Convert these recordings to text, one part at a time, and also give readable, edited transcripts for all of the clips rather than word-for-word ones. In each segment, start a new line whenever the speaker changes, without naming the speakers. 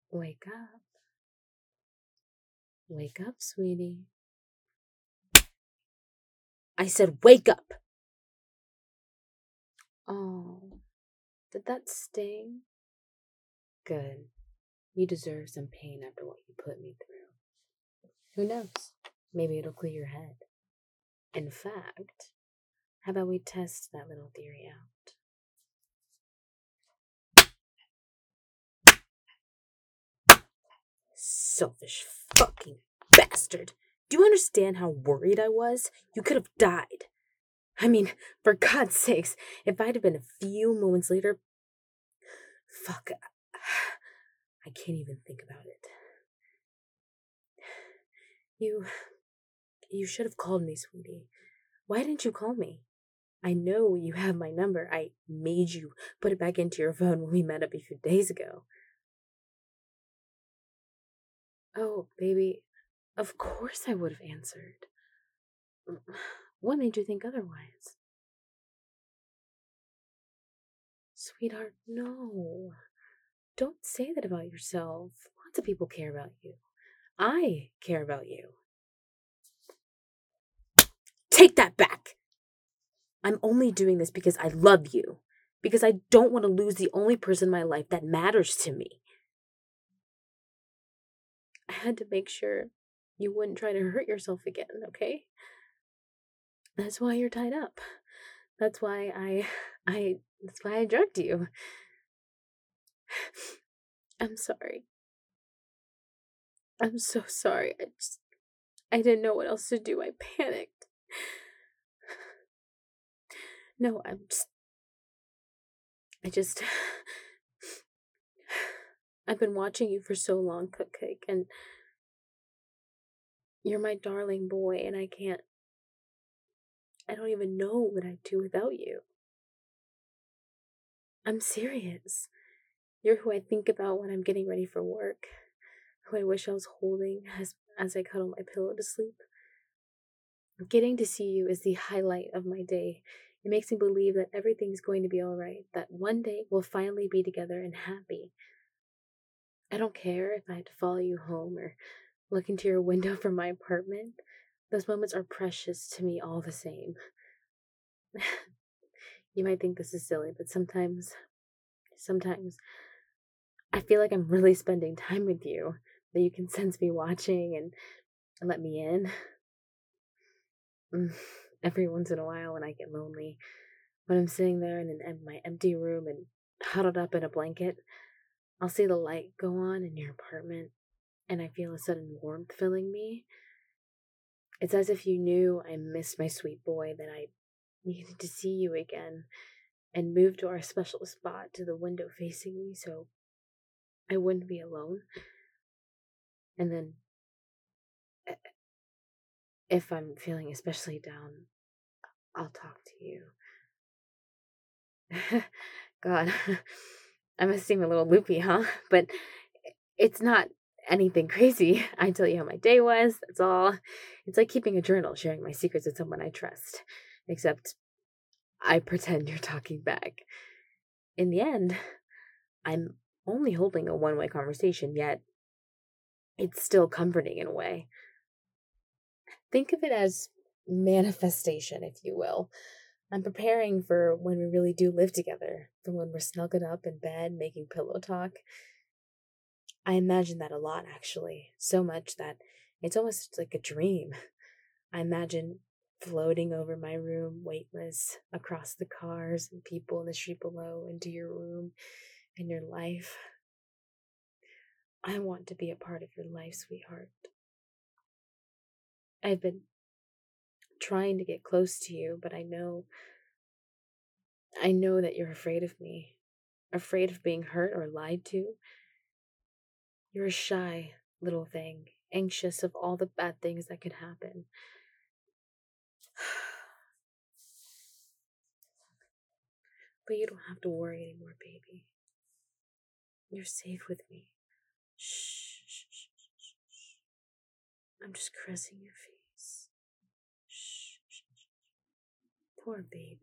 Wake up. Wake up, sweetie. I said, wake up! Oh, did that sting? Good. You deserve some pain after what you put me through. Who knows? Maybe it'll clear your head. In fact, how about we test that little theory out? Selfish fucking bastard. Do you understand how worried I was? You could have died. I mean, for God's sakes, if I'd have been a few moments later. Fuck. I can't even think about it. You should have called me, sweetie. Why didn't you call me? I know you have my number. I made you put it back into your phone when we met up a few days ago. Oh, baby, of course I would have answered. What made you think otherwise? Sweetheart, no. Don't say that about yourself. Lots of people care about you. I care about you. Take that back! I'm only doing this because I love you. Because I don't want to lose the only person in my life that matters to me. I had to make sure you wouldn't try to hurt yourself again, okay? That's why you're tied up. That's why that's why I drugged you. I'm sorry. I'm so sorry. I didn't know what else to do. I panicked. No, I've been watching you for so long, Cupcake, and you're my darling boy, and I don't even know what I'd do without you. I'm serious. You're who I think about when I'm getting ready for work, who I wish I was holding as I cuddle my pillow to sleep. Getting to see you is the highlight of my day. It makes me believe that everything's going to be alright, that one day we'll finally be together and happy. I don't care if I have to follow you home or look into your window from my apartment. Those moments are precious to me all the same. You might think this is silly, but sometimes I feel like I'm really spending time with you, that you can sense me watching and let me in. Every once in a while when I get lonely, when I'm sitting there in my empty room and huddled up in a blanket, I'll see the light go on in your apartment and I feel a sudden warmth filling me. It's as if you knew I missed my sweet boy, that I needed to see you again, and moved to our special spot to the window facing me so I wouldn't be alone. And then, if I'm feeling especially down, I'll talk to you. God, I must seem a little loopy, huh? But it's not anything crazy. I tell you how my day was, that's all. It's like keeping a journal, sharing my secrets with someone I trust. Except I pretend you're talking back. In the end, I'm only holding a one-way conversation, yet it's still comforting in a way. Think of it as manifestation, if you will. I'm preparing for when we really do live together, for when we're snuggled up in bed making pillow talk. I imagine that a lot, actually. So much that it's almost like a dream. I imagine floating over my room, weightless, across the cars and people in the street below, into your room and your life. I want to be a part of your life, sweetheart. I've been trying to get close to you, but I know that you're afraid of me, afraid of being hurt or lied to. You're a shy little thing, anxious of all the bad things that could happen. But you don't have to worry anymore, baby. You're safe with me. Shh, shh, shh, shh, shh. I'm just caressing your face. Shh, shh, shh. Poor baby.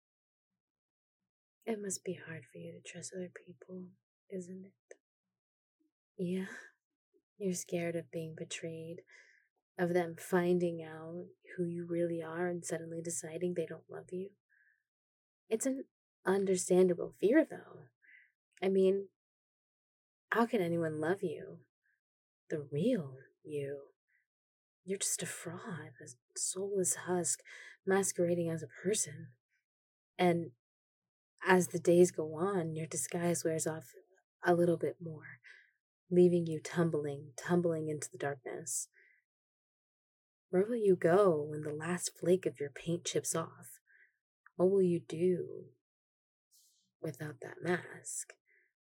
It must be hard for you to trust other people, isn't it? Yeah, you're scared of being betrayed, of them finding out who you really are and suddenly deciding they don't love you. It's an understandable fear, though. I mean, how can anyone love you? The real you. You're just a fraud, a soulless husk masquerading as a person. And as the days go on, your disguise wears off a little bit more, leaving you tumbling into the darkness. Where will you go when the last flake of your paint chips off? What will you do without that mask?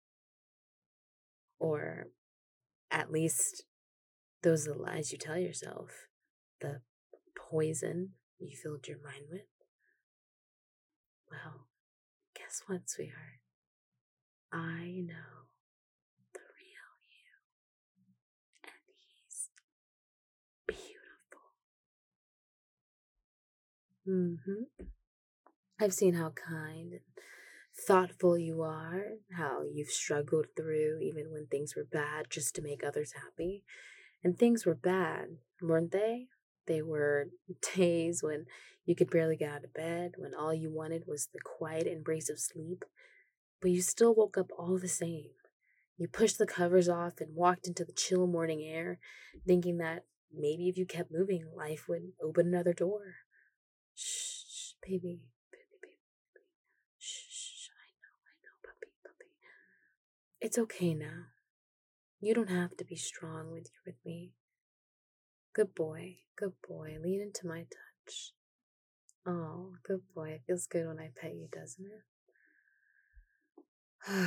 Or at least those are the lies you tell yourself, the poison you filled your mind with. Well, guess what, sweetheart? I know the real you, and he's beautiful. I've seen how kind and thoughtful you are, how you've struggled through even when things were bad just to make others happy. And things were bad, weren't they? They were days when you could barely get out of bed, when all you wanted was the quiet embrace of sleep, but you still woke up all the same. You pushed the covers off and walked into the chill morning air, thinking that maybe if you kept moving, life would open another door. Shh, baby, baby, baby, baby. Shh, I know, puppy, puppy. It's okay now. You don't have to be strong with me. Good boy, good boy. Lean into my touch. Oh, good boy. It feels good when I pet you, doesn't it?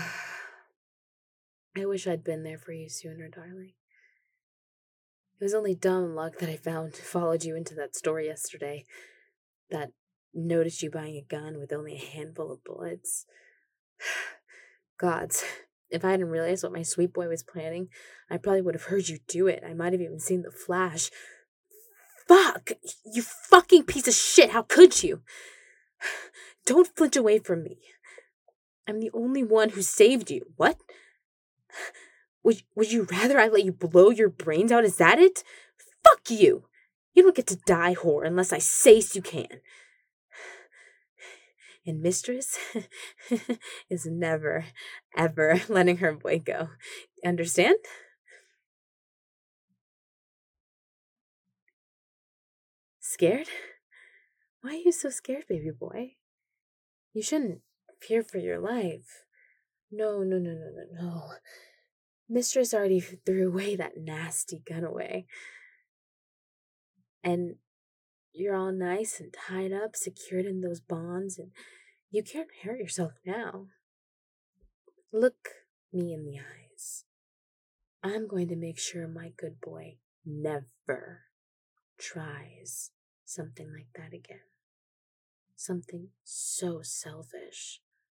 I wish I'd been there for you sooner, darling. It was only dumb luck that I followed you into that store yesterday, that noticed you buying a gun with only a handful of bullets. Gods, if I hadn't realized what my sweet boy was planning, I probably would have heard you do it. I might have even seen the flash. Fuck! You fucking piece of shit! How could you? Don't flinch away from me. I'm the only one who saved you. What? Would you rather I let you blow your brains out? Is that it? Fuck you! You don't get to die, whore, unless I say you can. And Mistress is never, ever letting her boy go. Understand? Scared? Why are you so scared, baby boy? You shouldn't fear for your life. No, no, no, no, no, no. Mistress already threw away that nasty gun away. And you're all nice and tied up, secured in those bonds, and you can't hurt yourself now. Look me in the eyes. I'm going to make sure my good boy never tries something like that again. Something so selfish.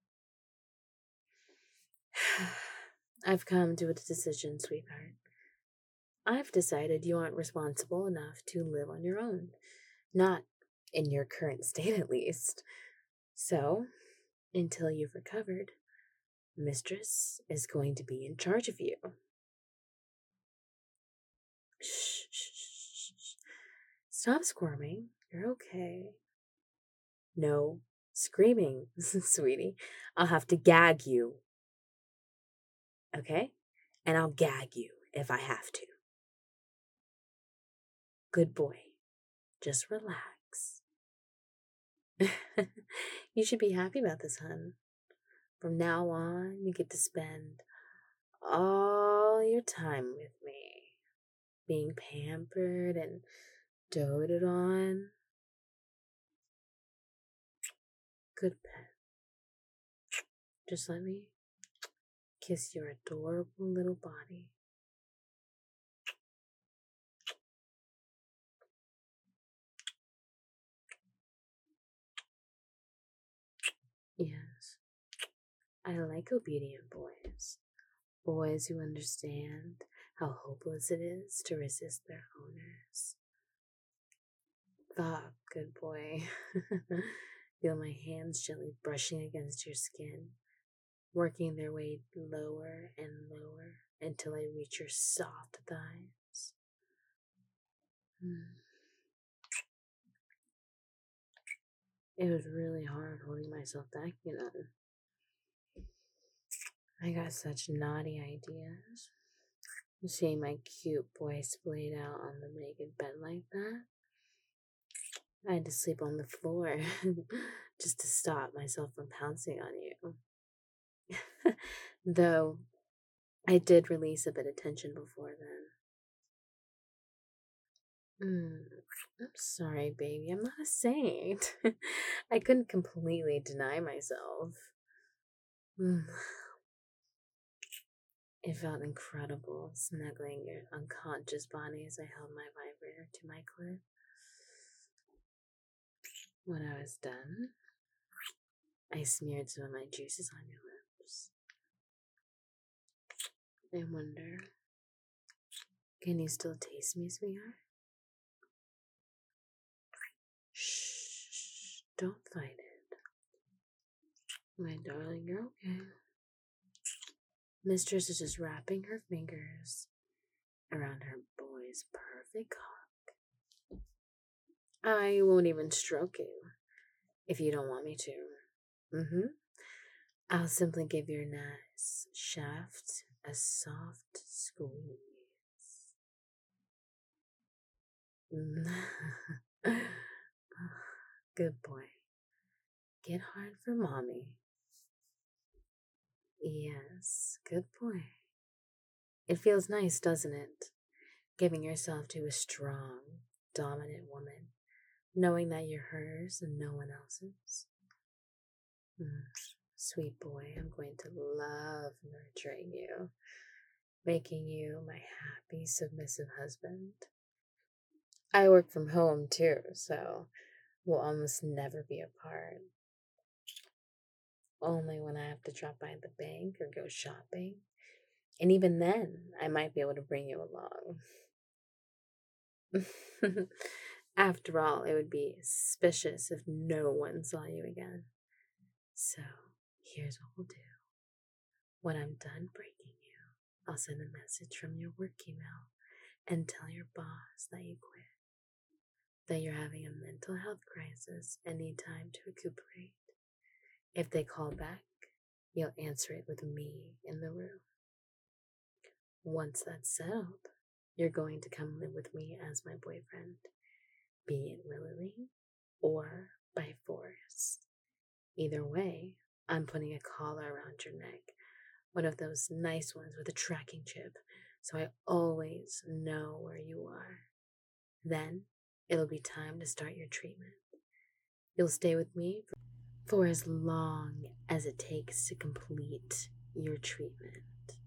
I've come to a decision, sweetheart. I've decided you aren't responsible enough to live on your own. Not in your current state, at least. So, until you've recovered, Mistress is going to be in charge of you. Shh, shh, shh, shh. Stop squirming. You're okay. No screaming, sweetie. I'll have to gag you. Okay? And I'll gag you if I have to. Good boy. Just relax. You should be happy about this, hun. From now on, you get to spend all your time with me, being pampered and doted on. Good pet. Just let me kiss your adorable little body. Yes, I like obedient boys. Boys who understand how hopeless it is to resist their owners. Ah, good boy. Feel my hands gently brushing against your skin, working their way lower and lower until I reach your soft thighs. It was really hard holding myself back, I got such naughty ideas. Seeing my cute boy splayed out on the naked bed like that, I had to sleep on the floor just to stop myself from pouncing on you. Though I did release a bit of tension before then. I'm sorry, baby. I'm not a saint. I couldn't completely deny myself. It felt incredible snuggling your unconscious body as I held my vibrator to my clit. When I was done, I smeared some of my juices on your lips. I wonder, can you still taste me, sweetheart? Shh, don't fight it. My darling, you're okay. Mistress is just wrapping her fingers around her boy's perfect cock. I won't even stroke you if you don't want me to. I'll simply give your nice shaft a soft squeeze. Good boy. Get hard for mommy. Yes, good boy. It feels nice, doesn't it? Giving yourself to a strong, dominant woman, knowing that you're hers and no one else's. Sweet boy, I'm going to love nurturing you, making you my happy, submissive husband. I work from home too, so we'll almost never be apart. Only when I have to drop by the bank or go shopping. And even then, I might be able to bring you along. After all, it would be suspicious if no one saw you again. So, here's what we'll do. When I'm done breaking you, I'll send a message from your work email and tell your boss that you quit. That you're having a mental health crisis and need time to recuperate. If they call back, you'll answer it with me in the room. Once that's settled, you're going to come live with me as my boyfriend, be it willingly or by force. Either way, I'm putting a collar around your neck, one of those nice ones with a tracking chip, so I always know where you are. Then it'll be time to start your treatment. You'll stay with me for as long as it takes to complete your treatment.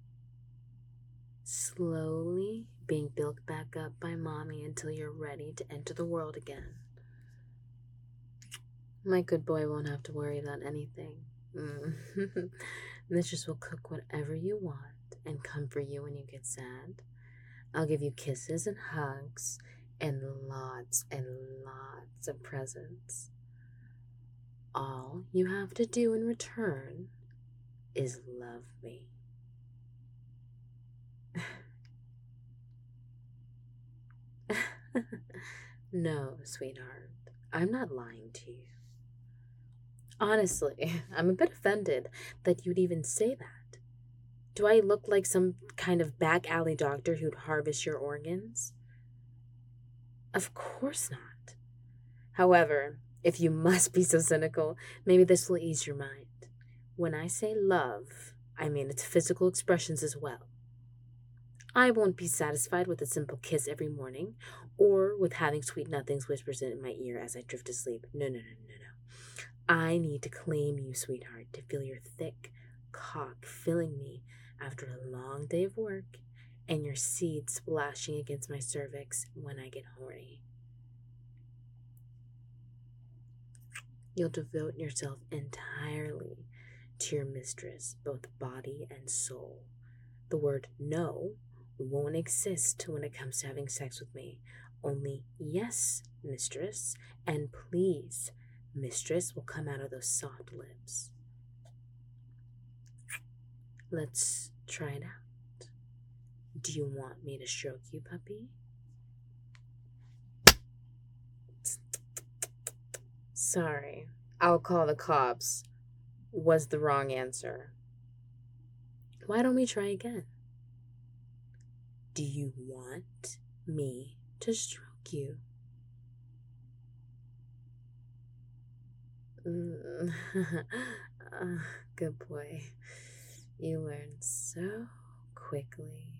Slowly being built back up by mommy until you're ready to enter the world again. My good boy won't have to worry about anything. Mistress will cook whatever you want and comfort you when you get sad. I'll give you kisses and hugs and lots of presents. All you have to do in return is love me. No, sweetheart, I'm not lying to you. Honestly, I'm a bit offended that you'd even say that. Do I look like some kind of back alley doctor who'd harvest your organs? Of course not. However, if you must be so cynical, maybe this will ease your mind. When I say love, I mean its physical expressions as well. I won't be satisfied with a simple kiss every morning, or with having sweet nothings whispers in my ear as I drift to sleep. No. I need to claim you, sweetheart, to feel your thick cock filling me after a long day of work, and your seed splashing against my cervix when I get horny. You'll devote yourself entirely to your mistress, both body and soul. The word no won't exist when it comes to having sex with me. Only yes, mistress, and please, mistress, will come out of those soft lips. Let's try it out. Do you want me to stroke you, puppy? Sorry. I'll call the cops. Was the wrong answer. Why don't we try again? Do you want me to stroke you? Good boy. You learn so quickly.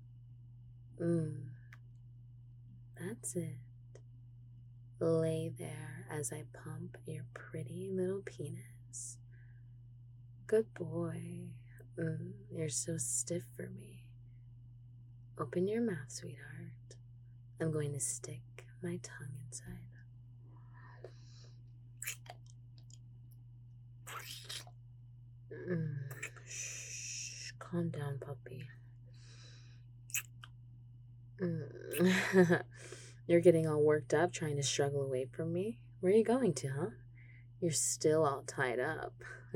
That's it. Lay there as I pump your pretty little penis. Good boy. You're so stiff for me. Open your mouth, sweetheart. I'm going to stick my tongue inside. Shh, calm down, puppy. You're getting all worked up trying to struggle away from me. Where are you going to, huh? You're still all tied up.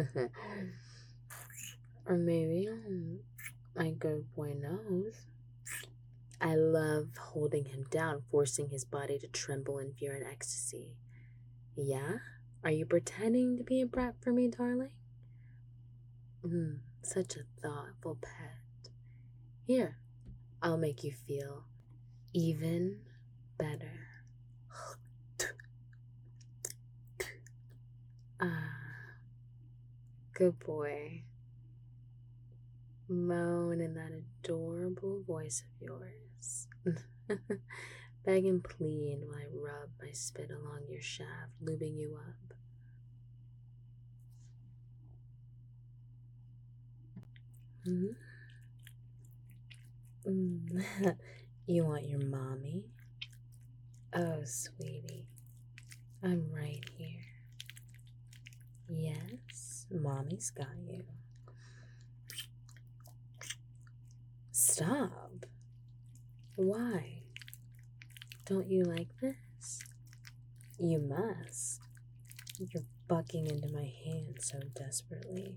Or maybe my good boy knows. I love holding him down, forcing his body to tremble in fear and ecstasy. Yeah? Are you pretending to be a brat for me, darling? Such a thoughtful pet. Here, I'll make you feel even better. Good boy. Moan in that adorable voice of yours. Beg and plead while I rub my spit along your shaft, lubing you up. You want your mommy? Oh, sweetie, I'm right here. Yes, mommy's got you. Stop. Why? Don't you like this? You must. You're bucking into my hand so desperately.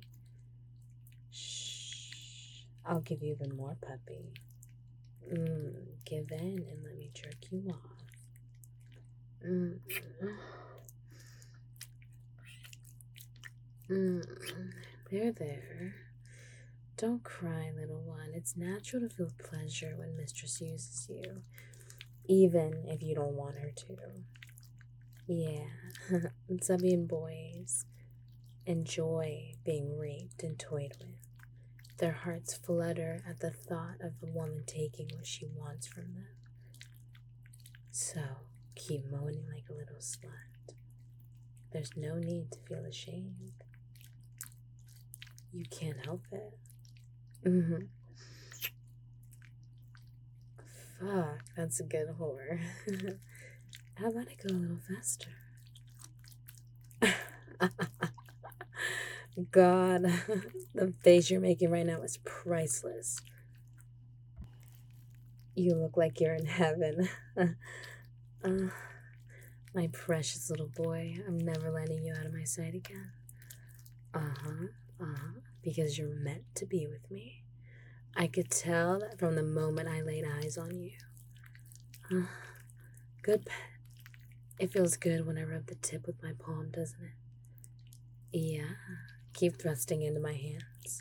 Shh. I'll give you even more, puppy. Give in and let me jerk you off. There. Don't cry, little one. It's natural to feel pleasure when mistress uses you, even if you don't want her to. Yeah, Zabian boys enjoy being raped and toyed with. Their hearts flutter at the thought of the woman taking what she wants from them. So, keep moaning like a little slut. There's no need to feel ashamed. You can't help it. Fuck, that's a good whore. How about I go a little faster? God, the face you're making right now is priceless. You look like you're in heaven. My precious little boy, I'm never letting you out of my sight again. Because you're meant to be with me. I could tell that from the moment I laid eyes on you. Good pet. It feels good when I rub the tip with my palm, doesn't it? Yeah. Keep thrusting into my hands.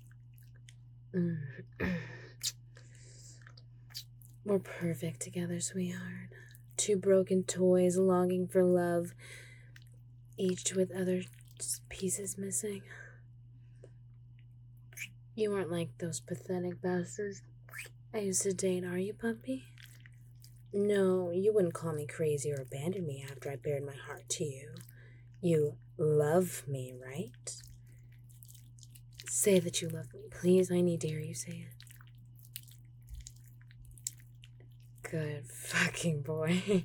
We're perfect together, sweetheart. Two broken toys longing for love, each with other pieces missing. You aren't like those pathetic bastards I used to date, are you, puppy? No, you wouldn't call me crazy or abandon me after I bared my heart to you. You love me, right? Say that you love me, please. I need to hear you say it. Good fucking boy.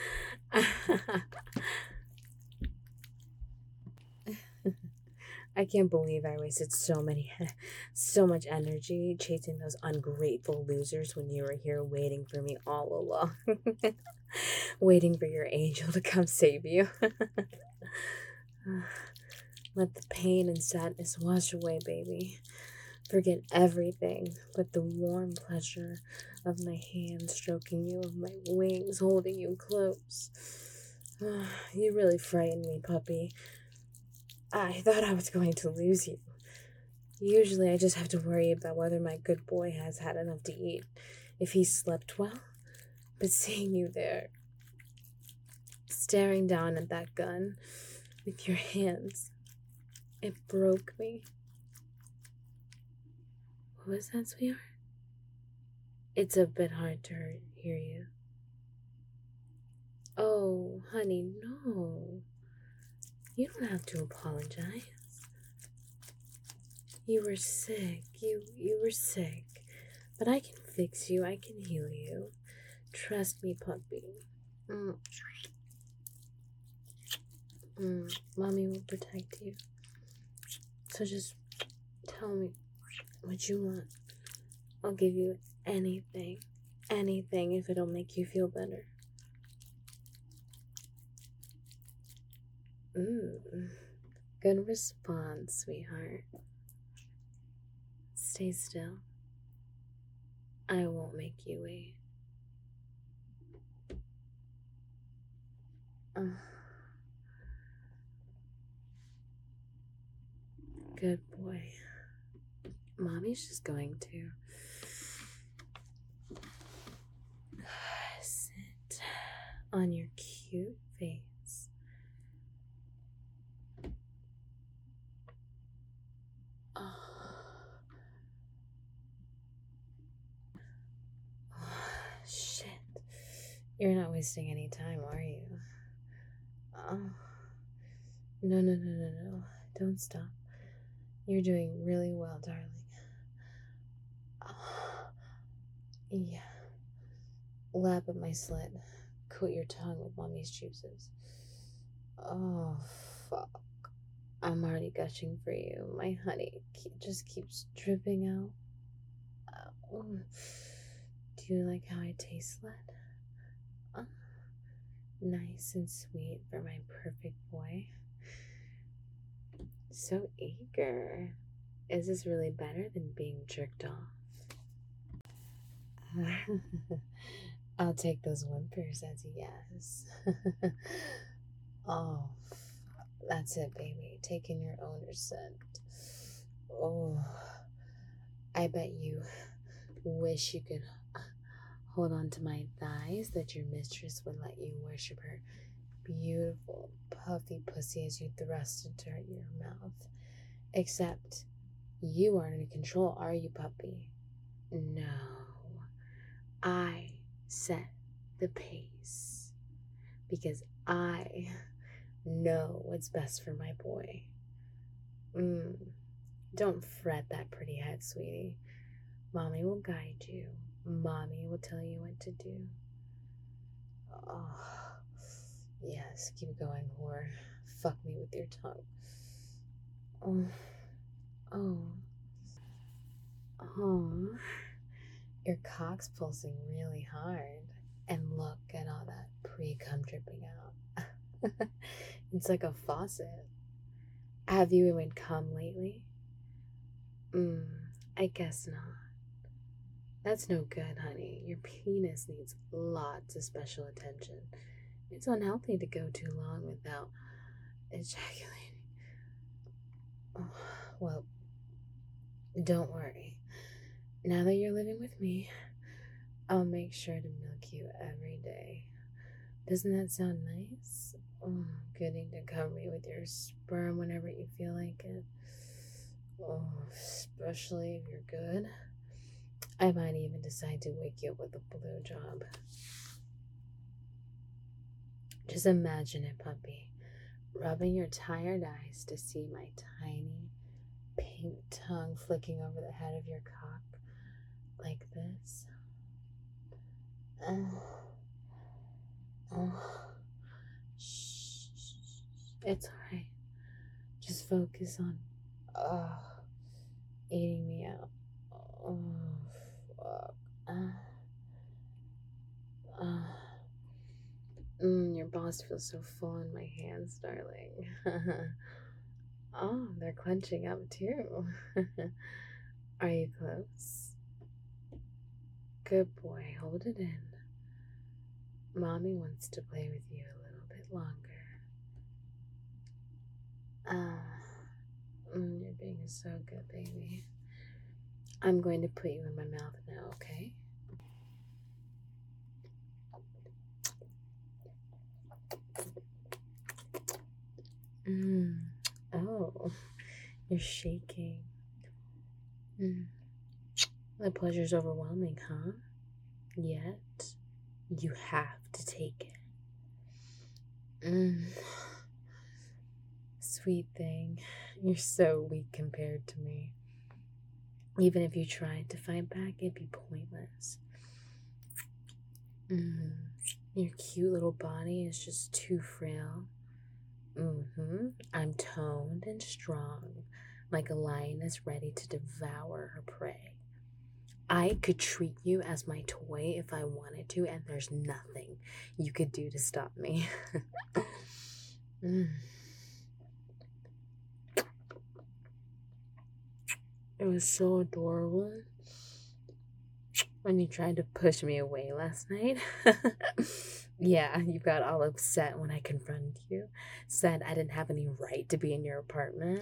I can't believe I wasted so much energy chasing those ungrateful losers when you were here waiting for me all along. Waiting for your angel to come save you. Let the pain and sadness wash away, baby. Forget everything but the warm pleasure of my hand stroking you, of my wings holding you close. You really frightened me, puppy. I thought I was going to lose you. Usually I just have to worry about whether my good boy has had enough to eat, if he slept well. But seeing you there, staring down at that gun with your hands, it broke me. What was that, sweetheart? It's a bit hard to hear you. Oh, honey, no. You don't have to apologize. You were sick. You were sick. But I can fix you. I can heal you. Trust me, puppy. Mm. Mommy will protect you. So just tell me what you want. I'll give you anything. Anything if it'll make you feel better. Good response, sweetheart. Stay still. I won't make you wait. Good boy. Mommy's just going to sit on your cute face. Shit. You're not wasting any time, are you? No. Don't stop. You're doing really well, darling. Yeah. Lap at my slit. Coat your tongue with mommy's juices. Oh, fuck. I'm already gushing for you. My honey just keeps dripping out. Do you like how I taste, lad? Nice and sweet for my perfect boy. So eager. Is this really better than being jerked off? I'll take those whimpers as a yes. Oh, that's it, baby. Taking your owner's scent. Oh, I bet you wish you could hold on to my thighs that your mistress would let you worship her beautiful, puffy pussy as you thrust into your mouth. Except you aren't in control, are you, puppy? No. I set the pace because I know what's best for my boy. Don't fret that pretty head, sweetie. Mommy will guide you. Mommy will tell you what to do. Oh, yes, keep going, whore. Fuck me with your tongue. Oh. Your cock's pulsing really hard. And look at all that pre-cum dripping out. It's like a faucet. Have you even come lately? I guess not. That's no good, honey. Your penis needs lots of special attention. It's unhealthy to go too long without ejaculating. Oh, well, don't worry. Now that you're living with me, I'll make sure to milk you every day. Doesn't that sound nice? Oh, getting to cover me with your sperm whenever you feel like it. Oh, especially if you're good. I might even decide to wake you up with a blowjob. Just imagine it, puppy. Rubbing your tired eyes to see my tiny pink tongue flicking over the head of your cock like this. Shh. It's alright. Just focus on eating me out. Oh, fuck. Your balls feel so full in my hands, darling. Oh, they're clenching up too. Are you close? Good boy, hold it in. Mommy wants to play with you a little bit longer. You're being so good, baby. I'm going to put you in my mouth now, okay? Oh, you're shaking. The pleasure's overwhelming, huh? Yet, you have to take it. Sweet thing, you're so weak compared to me. Even if you tried to fight back, it'd be pointless. Your cute little body is just too frail. I'm toned and strong, like a lioness ready to devour her prey. I could treat you as my toy if I wanted to, and there's nothing you could do to stop me. It was so adorable when you tried to push me away last night. Yeah, you got all upset when I confronted you, said I didn't have any right to be in your apartment.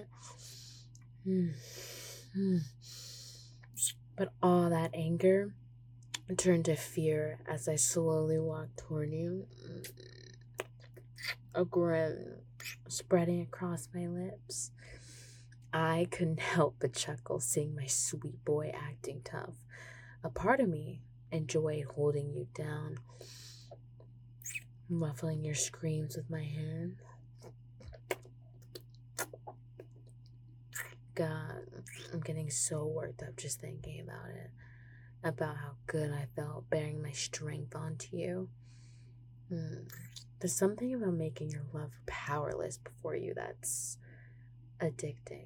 But all that anger turned to fear as I slowly walked toward you, a grin spreading across my lips. I couldn't help but chuckle seeing my sweet boy acting tough. A part of me enjoyed holding you down, muffling your screams with my hand. God, I'm getting so worked up just thinking about it. About how good I felt bearing my strength onto you. There's something about making your love powerless before you that's addicting.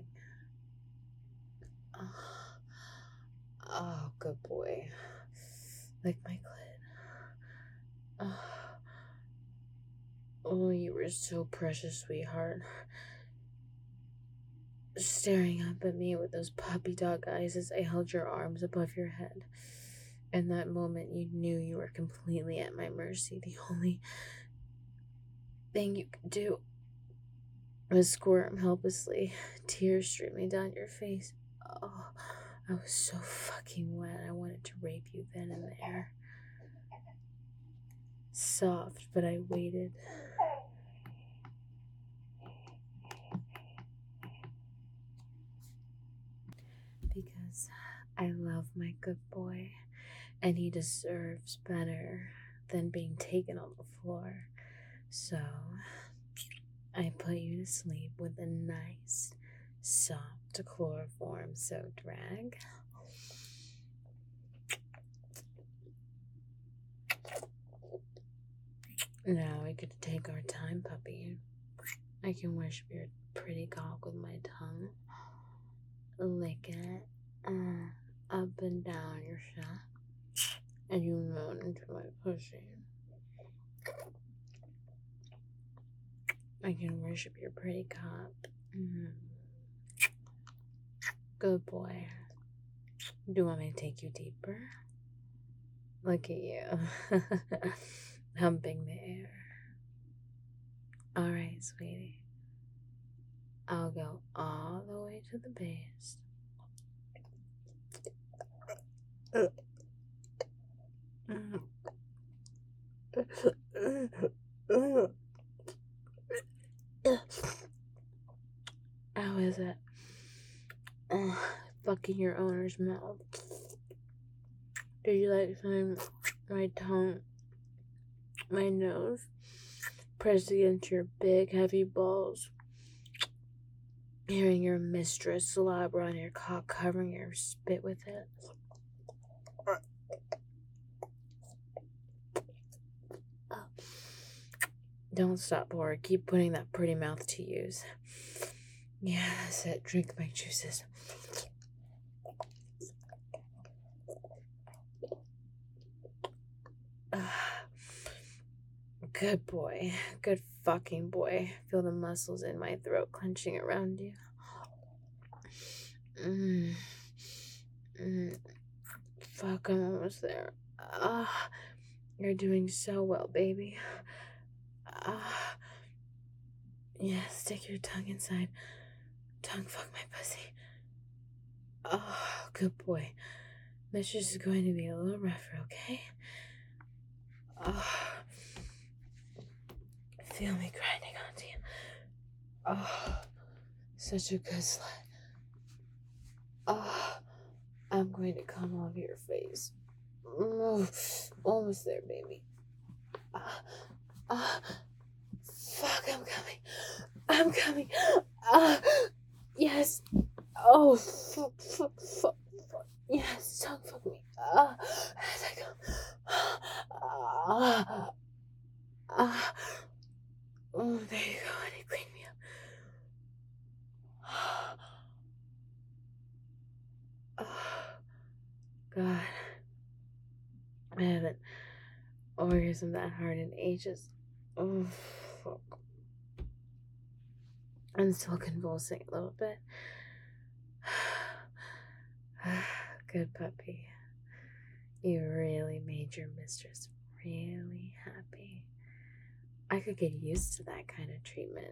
Oh, good boy. Like my clit. Oh, you were so precious, sweetheart. Staring up at me with those puppy dog eyes as I held your arms above your head. In that moment, you knew you were completely at my mercy. The only thing you could do was squirm helplessly, tears streaming down your face. Oh, I was so fucking wet. I wanted to rape you then and there. Soft, but I waited. Because I love my good boy, and he deserves better than being taken on the floor. So, I put you to sleep with a nice, soft chloroform soaked rag. Now we get to take our time, puppy. I can worship your pretty cock with my tongue. Lick it up and down your shaft, and you moan into my pussy. I can worship your pretty cock. Good boy. Do you want me to take you deeper? Look at you. Humping the air. Alright, sweetie. I'll go all the way to the base. How is it? Fucking your owner's mouth. Did you like find my tongue, my nose, pressed against your big, heavy balls? Hearing your mistress slobber on your cock, covering your spit with it. Don't stop, Laura. Keep putting that pretty mouth to use. Yeah, that's it. Drink my juices. Good boy. Good fucking boy. Feel the muscles in my throat clenching around you. Mm, fuck, I'm almost there. Ah, you're doing so well, baby. Ah, yeah, stick your tongue inside. Tongue fuck my pussy. Oh, good boy. This is going to be a little rougher, okay? Oh, feel me grinding onto you. Oh, such a good slut. Oh, I'm going to come all over your face. Oh, almost there, baby. Ah, ah, fuck, I'm coming. I'm coming. Ah, yes. Oh, fuck, fuck, fuck, fuck. Yes, tongue fuck me. As I go. Ah, ah. Oh, there you go, honey. Clean me up. Oh, God. I haven't orgasmed that hard in ages. Oh, fuck. I'm still convulsing a little bit. Good puppy. You really made your mistress really happy. I could get used to that kind of treatment.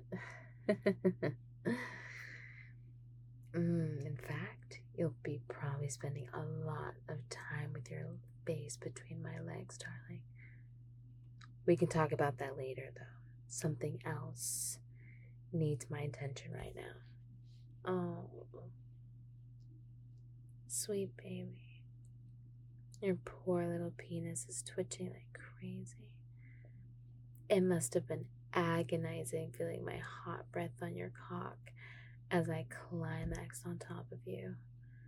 In fact, you'll be probably spending a lot of time with your face between my legs, darling. We can talk about that later, though. Something else needs my attention right now. Oh, sweet baby. Your poor little penis is twitching like crazy. It must have been agonizing feeling my hot breath on your cock as I climaxed on top of you.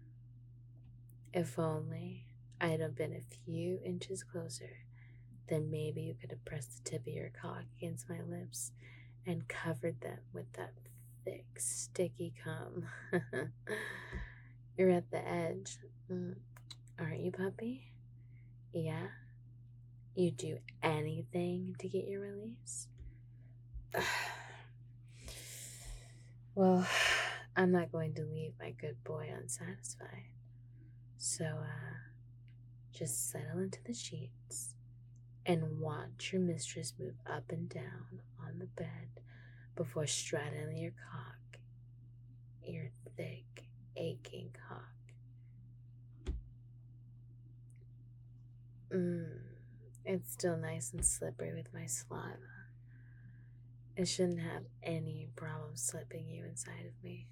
If only I'd have been a few inches closer, then maybe you could have pressed the tip of your cock against my lips and covered them with that thick, sticky cum. You're at the edge, aren't you, puppy? Yeah? You do anything to get your release? Well, I'm not going to leave my good boy unsatisfied. So, just settle into the sheets and watch your mistress move up and down on the bed before straddling your cock, your thick, aching cock. It's still nice and slippery with my saliva. It shouldn't have any problem slipping you inside of me.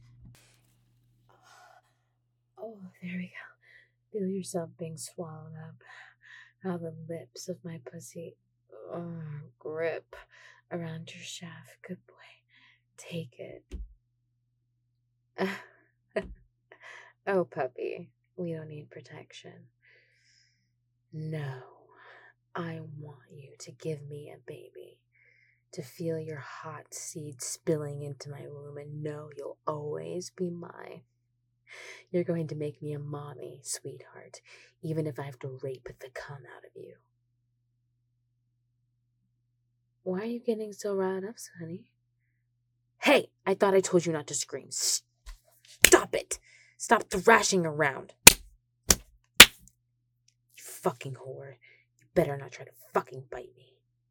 Oh, there we go. Feel yourself being swallowed up. How the lips of my pussy grip around your shaft. Good boy. Take it. Oh, puppy. We don't need protection. No. I want you to give me a baby. To feel your hot seed spilling into my womb and know you'll always be mine. You're going to make me a mommy, sweetheart, even if I have to rape the cum out of you. Why are you getting so riled up, honey? Hey, I thought I told you not to scream. Stop it! Stop thrashing around. You fucking whore. You better not try to fucking bite me.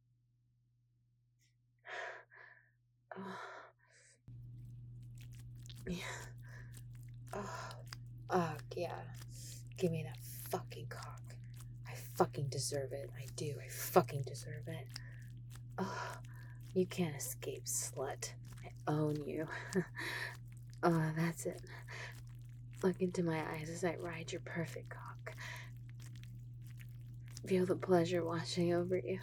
Yeah. Yeah. Give me that fucking cock. I fucking deserve it. I do. I fucking deserve it. You can't escape, slut. I own you. That's it. Look into my eyes as I ride your perfect cock. Feel the pleasure washing over you.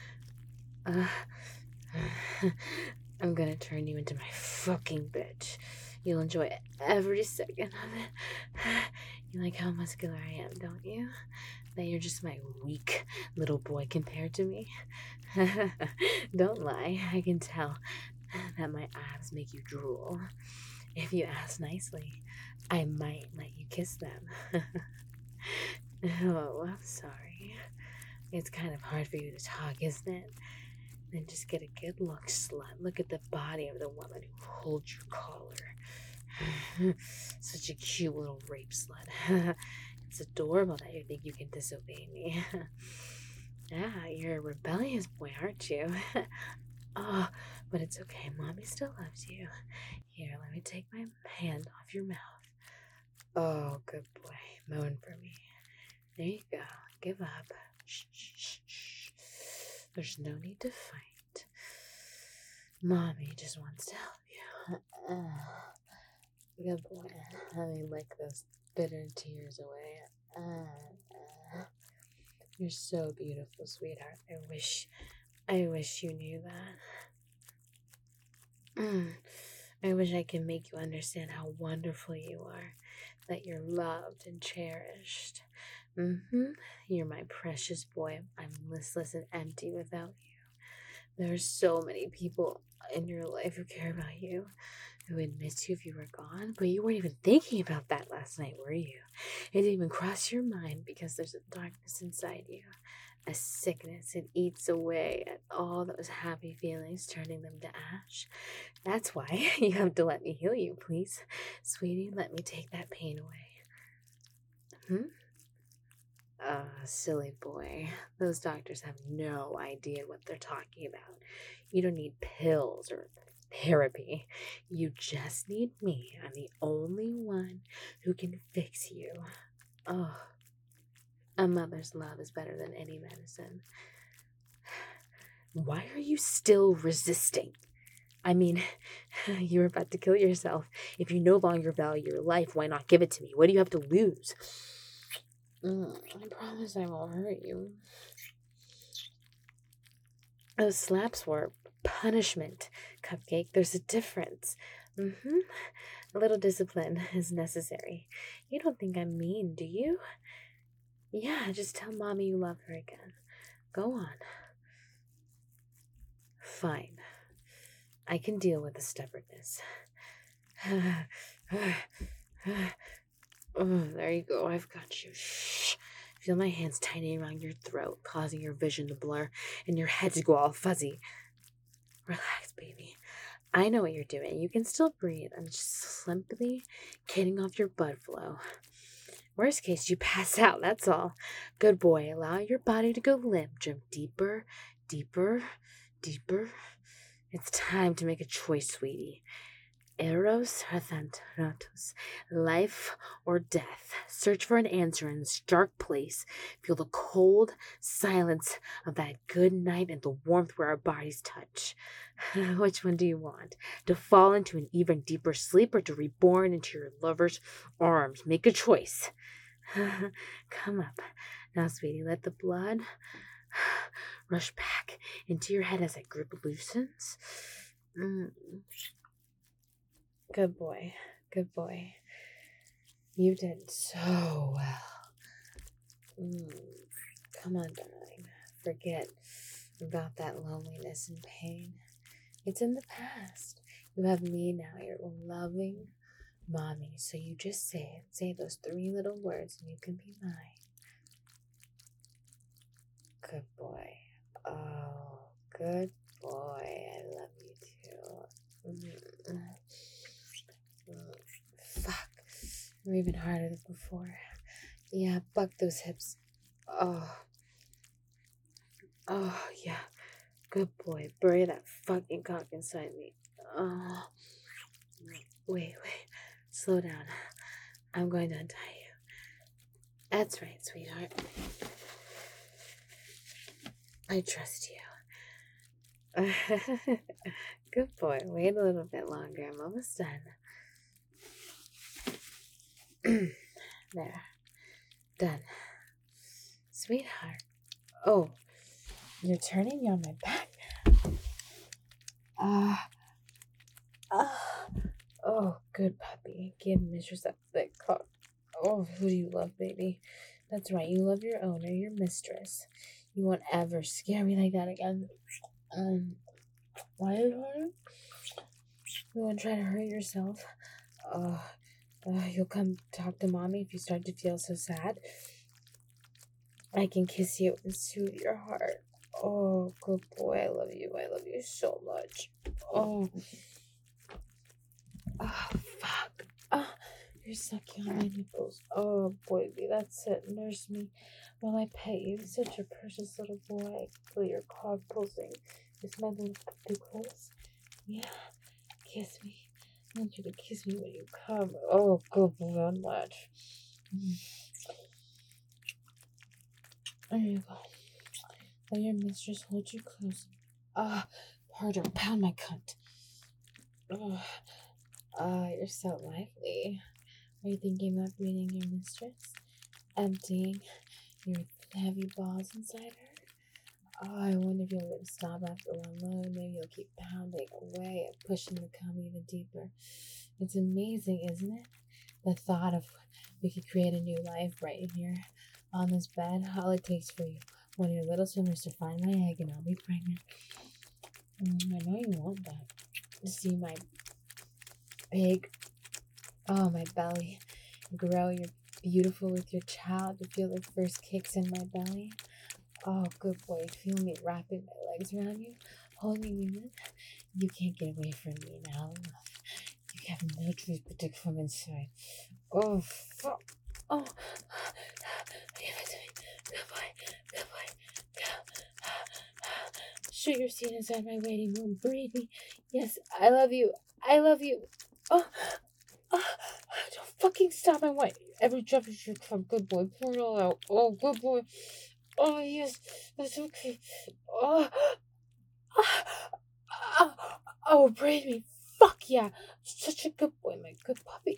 I'm gonna turn you into my fucking bitch. You'll enjoy every second of it. You like how muscular I am, don't you? That you're just my weak little boy compared to me. Don't lie, I can tell that my abs make you drool. If you ask nicely, I might let you kiss them. Oh, I'm sorry. It's kind of hard for you to talk, isn't it? Then just get a good look, slut. Look at the body of the woman who holds your collar. Such a cute little rape slut. It's adorable that you think you can disobey me. Yeah, you're a rebellious boy, aren't you? Oh, but it's okay. Mommy still loves you. Here, let me take my hand off your mouth. Oh, good boy. Moan for me. There you go. Give up. Shh, shh, shh, shh. There's no need to fight. Mommy just wants to help you. Good boy. Let me lick those bitter tears away. You're so beautiful, sweetheart. I wish you knew that. I wish I could make you understand how wonderful you are, that you're loved and cherished. You're my precious boy. I'm listless and empty without you. There's so many people in your life who care about you, who would miss you if you were gone, but you weren't even thinking about that last night, were you? It didn't even cross your mind because there's a darkness inside you, a sickness. It eats away at all those happy feelings, turning them to ash. That's why you have to let me heal you, please. Sweetie, let me take that pain away. Silly boy. Those doctors have no idea what they're talking about. You don't need pills or therapy. You just need me. I'm the only one who can fix you. Oh, a mother's love is better than any medicine. Why are you still resisting? I mean, you're about to kill yourself. If you no longer value your life, why not give it to me? What do you have to lose? I promise I won't hurt you. Those slaps were punishment, Cupcake. There's a difference. A little discipline is necessary. You don't think I'm mean, do you? Yeah, just tell Mommy you love her again. Go on. Fine. I can deal with the stubbornness. Oh, there you go. I've got you. Shh. Feel my hands tightening around your throat, causing your vision to blur and your head to go all fuzzy. Relax, baby. I know what you're doing. You can still breathe. I'm just simply getting off your blood flow. Worst case, you pass out. That's all. Good boy. Allow your body to go limp. Jump deeper, deeper, deeper. It's time to make a choice, sweetie. Eros or Thanatos, life or death. Search for an answer in this dark place. Feel the cold silence of that good night and the warmth where our bodies touch. Which one do you want? To fall into an even deeper sleep or to reborn into your lover's arms? Make a choice. Come up. Now, sweetie, let the blood rush back into your head as that grip loosens. Good boy. Good boy. You did so well. Come on, darling. Forget about that loneliness and pain. It's in the past. You have me now, your loving mommy. So you just say it. Say those 3 little words and you can be mine. Good boy. Oh, good boy. I love you too. Fuck. You're even harder than before. Yeah, buck those hips. Oh, yeah. Good boy. Bury that fucking cock inside me. Oh. Wait. Slow down. I'm going to untie you. That's right, sweetheart. I trust you. Good boy. Wait a little bit longer. I'm almost done. There. Done. Sweetheart. Oh, you're turning me on my back now. Oh, good puppy. Give mistress that thick cock. Oh, who do you love, baby? That's right. You love your owner, your mistress. You won't ever scare me like that again. Why is it? You won't try to hurt yourself. You'll come talk to Mommy if you start to feel so sad. I can kiss you and soothe your heart. Oh, good boy. I love you. I love you so much. Oh, fuck. Oh, You're sucking on my nipples. Oh, baby, that's it. Nurse me while I pet you. Such a precious little boy. I feel your cock pulsing. Is my little puppy close? Yeah. Kiss me. I want you to kiss me when you come. Oh, good boy, unlatch. There you go. Let your mistress hold you close. Harder. Pound my cunt. You're so lively. Are you thinking about beating your mistress? Emptying your heavy balls inside her? I wonder if you'll let it stop after one load. Maybe you'll keep pounding away and pushing the cum even deeper. It's amazing, isn't it? The thought of we could create a new life right here on this bed. All it takes for you, one of your little swimmers, to find my egg and I'll be pregnant. I know you want that. To see my big, my belly grow. You're beautiful with your child. To feel the first kicks in my belly. Oh, good boy. Feel me wrapping my legs around you, holding you in. You can't get away from me now. You have no choice but to come inside. Oh, fuck. Oh, give it to me. Good boy. Good boy. Go. Shoot your seat inside my waiting room. Breathe me. Yes, I love you. I love you. Oh, don't fucking stop. I want every drop of your cum. Good boy. Pour it all out. Oh, good boy. Oh, yes. That's okay. Oh, breathe me. Fuck yeah. Such a good boy, my good puppy.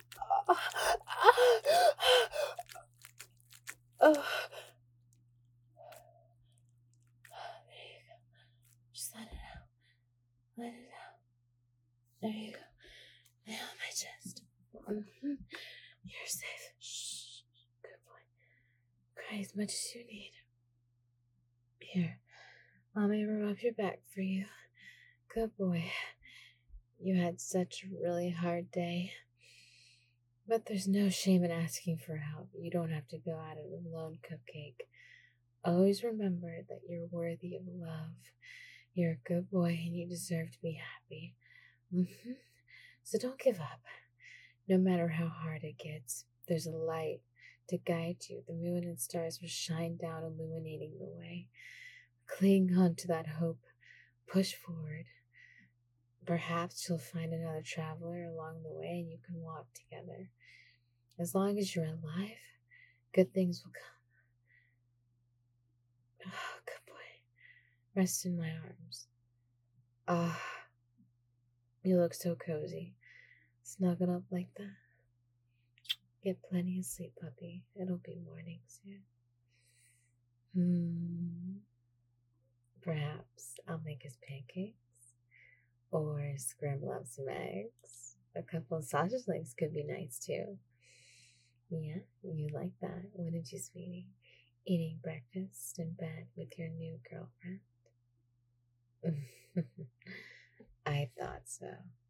There you go. Just let it out. Let it out. There you go. Lay on my chest. You're safe. Shh. Good boy. Cry as much as you need. Here. Mommy will rub your back for you. Good boy. You had such a really hard day. But there's no shame in asking for help. You don't have to go at it alone, Cupcake. Always remember that you're worthy of love. You're a good boy and you deserve to be happy. So don't give up. No matter how hard it gets, there's a light to guide you. The moon and stars will shine down, illuminating the way. Cling on to that hope. Push forward. Perhaps you'll find another traveler along the way and you can walk together. As long as you're alive, good things will come. Oh, good boy. Rest in my arms. You look so cozy. Snuggled up like that. Get plenty of sleep, puppy. It'll be morning soon. Perhaps I'll make us pancakes. Or scramble up some eggs. A couple of sausage links could be nice too. Yeah, you like that, wouldn't you, sweetie? Eating breakfast in bed with your new girlfriend. I thought so.